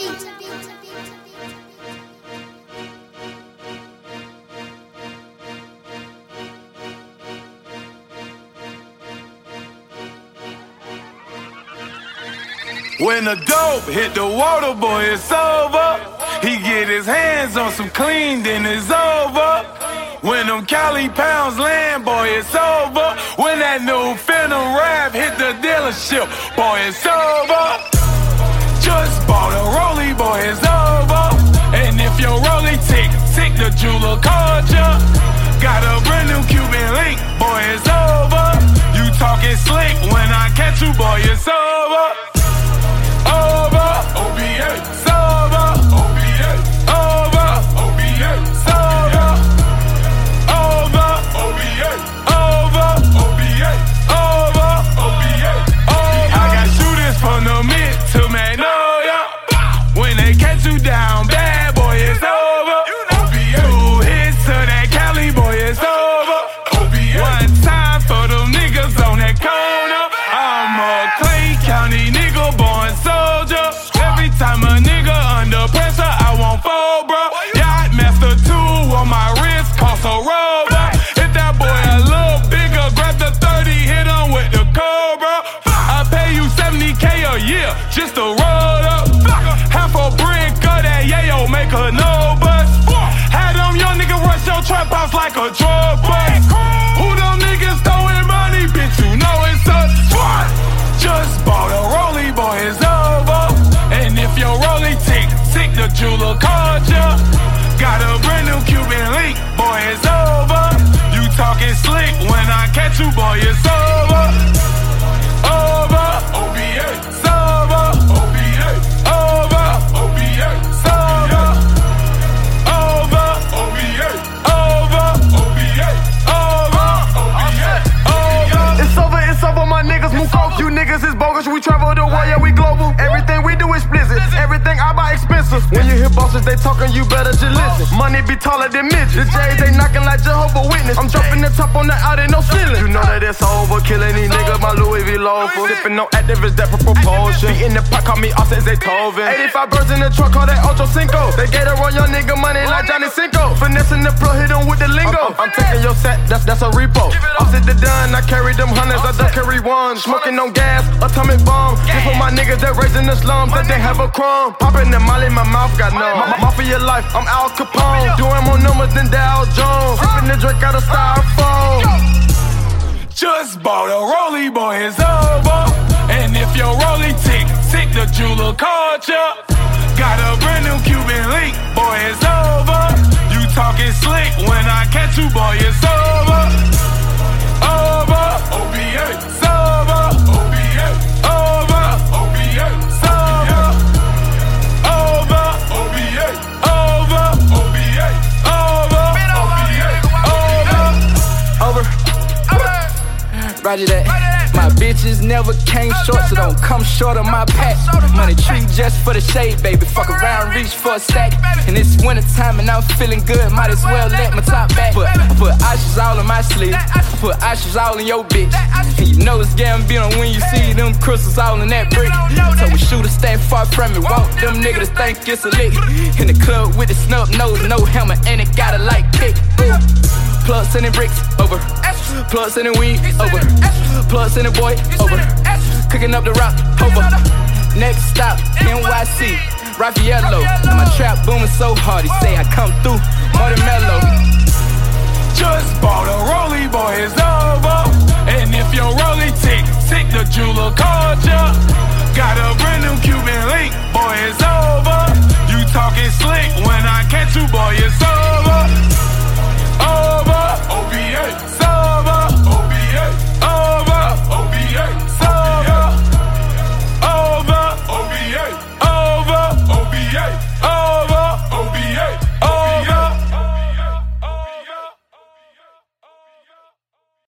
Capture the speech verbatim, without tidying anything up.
When the dope hit the water, boy, it's over. He get his hands on some clean, then it's over. When them Cali pounds land, boy, it's over. When that new Phantom rap hit the dealership, boy, it's over. Just bought a Rollie, boy, it's over. And if your Rollie tick, tick the jeweler called ya. Got a brand new Cuban link, boy, it's over. You talking slick, when I catch you, boy, it's over. Over, O B A, sober, O B A, over, O B A, sober, over, O B A, over, O B A, over, O B A, over. I got shooters from the mid to Magnolia. When they catch you down bad, boy, it's over. Two hits to that Cali, boy, it's over. One time for them niggas on that corner. I'm a Clay County nigga, born soldier. Every time a nigga under pressure, I won't fold, bro. Yacht Master two on my wrist, cost a rover. If that boy a little bigger, grab the thirty, hit him with the Cobra. I pay you seventy K a year just to roll up. Half a brick of that yayo, make a no bust. Had them young niggas rush your trap house like a drug bust. Who them niggas throwing money, bitch, you know it's a twat. Just bought a Rollie, boy, it's over. And if your Rollie tick, tick the jeweler called ya. Got a brand new Cuban link, boy, it's over. You talking slick, when I catch you, boy, it's over. Over, O B A, sober, O B A, over, O B A, sober, over, O B A, over, O B A, over, O B A, over. It's over, it's over, my niggas move coke. You niggas is bogus, we travel the world, yeah, we global. Everything we do is blizzard, everything I buy expensive. When you hear bosses, they talking, you better just listen. Money be taller than midgets. The J's, they knocking like Jehovah's Witness. I'm dropping the top on the out, ain't no ceiling. You know that it's over, killing these niggas, my Louis V loafers. Sipping on activists that for propulsion. Be in the pot, call me Offset Zaytoven. eighty-five birds in the truck, call that Ocho Cinco. They gave a run young nigga money like Johnny Cinco. Finessing the pro, hit them with the lingo. I'm, I'm taking your set, that's that's a repo. Offset the done, I carry them hundreds, I don't carry one. Smoking on gas, atomic bomb. This for my niggas that raising the slums, that they have a crumb. Popping the molly, my mouth got numb. My, my for your life, I'm Al Capone. Doing more numbers than Dow Jones. Sipping the drink out of styrofoam. Just bought a Rollie, boy, it's over. And if your Rollie tick, tick the jeweler called ya. Got a brand new Cuban link, boy, it's over. You talking slick, when I catch you, boy, it's over. Over, O B A, sober, O B A, over, O B A, sober, over, O B A, over, O B A, over, O B A, over, over. Roger that. My bitches never came short, so don't come short of my pack. Money tree just for the shade, baby. Fuck around, reach for a stack. And it's winter time and I'm feeling good. Might as well let my top back. But I put ashes all in my sleeve. I put ashes all in your bitch. And you know it's Gambino when you see them crystals all in that brick. So we shooters stay far from me. Walk them niggas think it's a lick. In the club with the snub nose, no helmet, and it got a light kick. Plug sending bricks over. Plug sending weed over. Plug sending boy over. Cooking up the rock over. Next stop, N Y C, Raffaello. And my trap booming so hard, he say I come through more than mellow. Just bought a Rollie, boy, it's over. And if your Rollie tick, tick the jeweler call